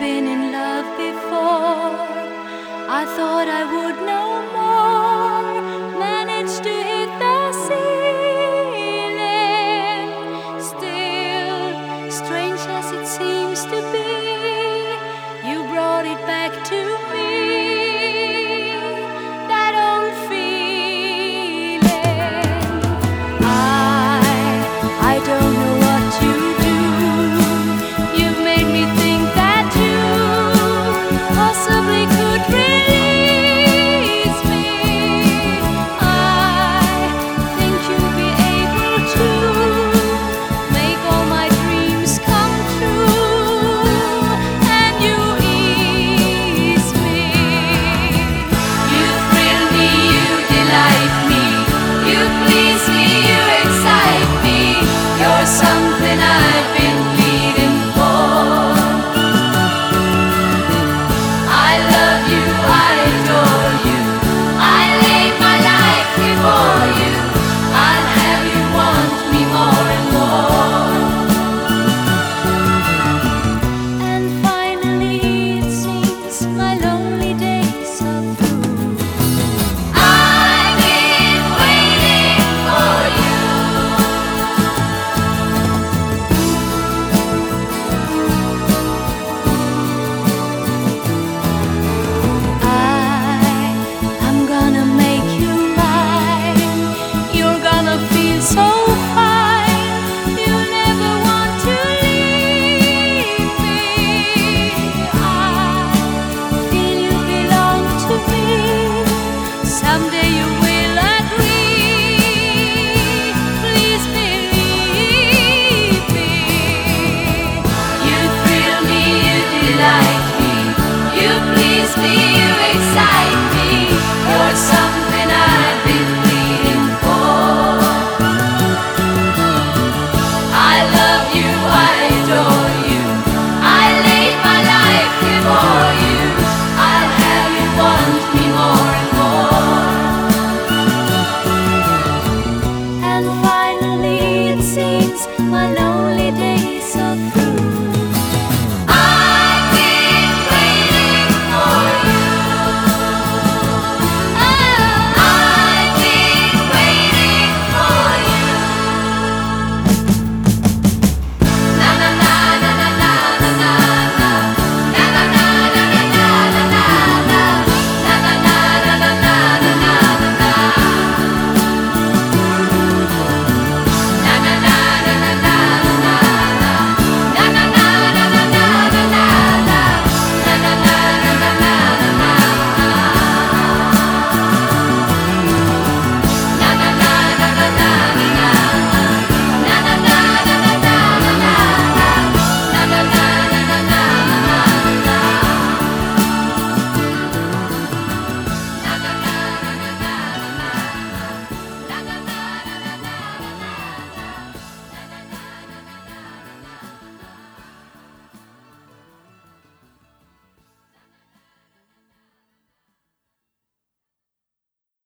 been in love before. I thought I would no more manage to hit the ceiling. Still, strange as it seems to be, you brought it back to me. That old feeling. I don't know what you do. You've made me think that you possibly could release me. I think you'll be able to make all my dreams come true, and you ease me. You thrill me, you delight me, you please me, you excite me. You're something I've been pleading for. I love you, I adore you, I lay my life before you. I'll have you want me more and more. And finally it seems my lonely days are through. I've been waiting for you. I'm gonna make you mine. You're gonna feel so fine. You'll never want to leave me. I feel you belong to me. Someday you will agree. Please believe me. You thrill me, you delight me, you please me, you excite me. You're something I've been waiting for. I love you, I adore you, I lay my life before you. I'll have you want me more and more. And